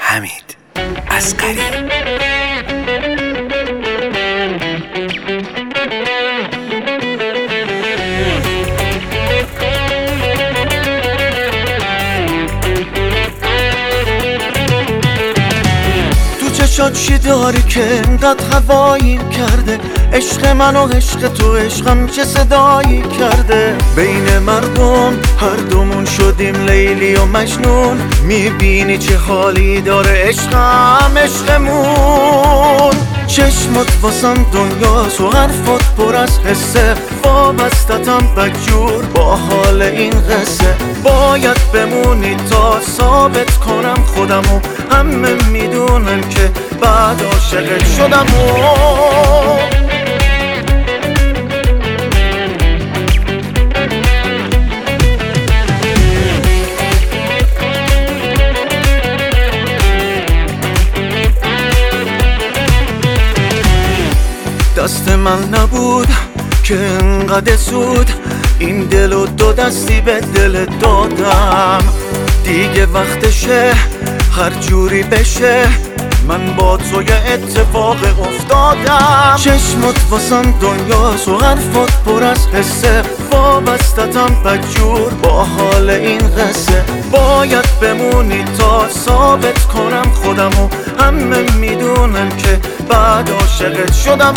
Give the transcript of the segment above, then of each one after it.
حمید اصغری. چشات چی داری که انقدر هواییم کرده؟ عشق من و عشق تو، عشقم چه صدایی کرده؟ بین مردم هر دومون شدیم لیلی و مجنون. میبینی چه حالی داره عشقم، عشقمون. چشمت واسم دنیاست و حرفات پر از حسه، وابستتم بدجور با حال این قصه. باید بمونی تا ثابت کنم خودمو، همه میدونن که بعد عاشقت شدم. دست من نبود که انقدر زود این دل و دو دستی به دل دادم. دیگه وقتشه هر جوری بشه، من با تو یه اتفاق افتادم. چشمت واسم دنیاست و حرفات پر از حسه، وابستتم بدجور با حال این قصه. باید بمونی تا ثابت کنم خودمو، همه میدونن که بعد عاشقت شدم.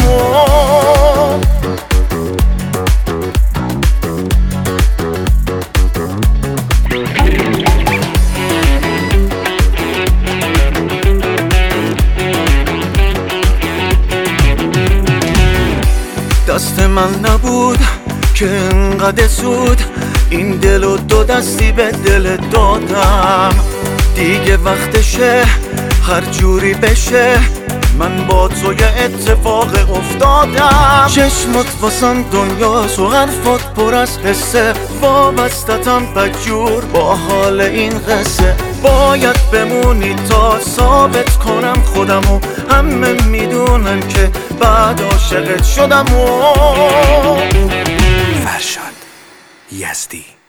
دست من نبود که انقدر زود این دل و دو دستی به دل دادم. دیگه وقتشه هر جوری بشه، من با تو یه اتفاق افتادم. چشمت واسم دنیاست و حرفات پر از حسه، وابستتم بدجور با حال این قصه. باید بمونی تا ثابت کنم خودمو، همه میدونن که بعد عاشقت شدم. فرشاد یزدی.